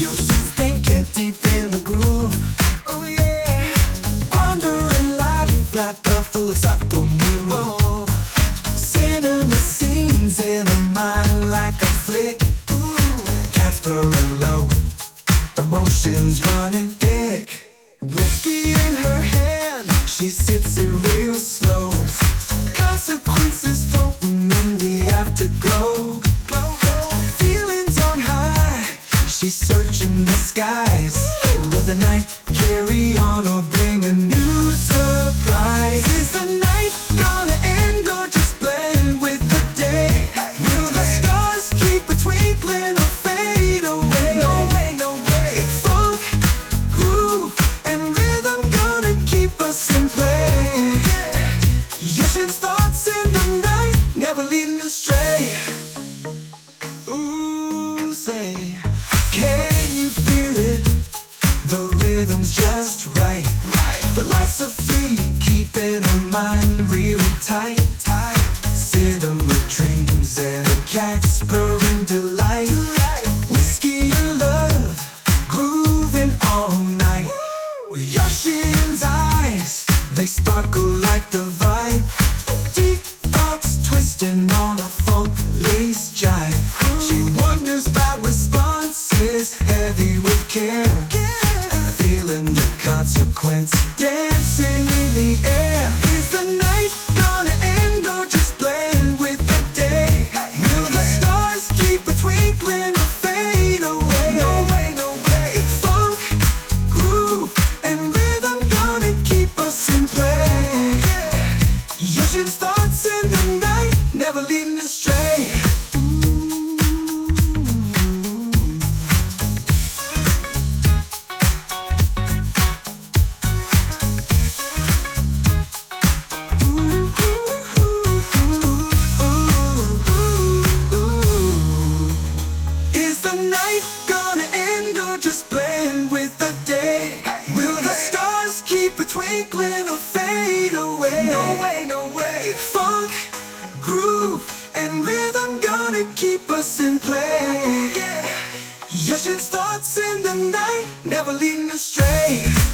You're just thinking deep in the groove. Oh yeah. Wandering life like a philosophical move. Cinema scenes in her mind like a flick. Casper and low, emotions running thick. Whiskey in her hand, she sips it real slow. Consequences floating in the afterglow. Feelings on high, she's searching the skies. Will the night carry on or bring a new surprise? Is the night gonna end or just blend with the day? Will the stars keep a twinkling or fade away? No way, no way. Funk, groove, and rhythm gonna keep us in play. Yeshin's thoughts in the night, never leading astray. Ooh, say, can you feel it? The rhythm's just right. Philosophy, keeping her mind really tight. Cinema dreams and a Casper in delight. Whiskey and love, grooving all night. With Yoshin's eyes, they sparkle like the vibe. Deep thoughts twisting on a funk-laced jive. She wonders about responses, heavy with care. Feeling the consequence, dancing in the air. Is the night gonna end or just blend with the day? Will the stars keep a twinkling or fade away? No way, no way. Funk, groove, and rhythm gonna keep us in play. Yoshin's thoughts in the night, never leading astray. Is the night gonna end or just blend with the day? Will the stars keep a twinkling or fade away? No way, no way. Funk, groove, and rhythm gonna keep us in play. Yoshin's thoughts in the night, never leading astray.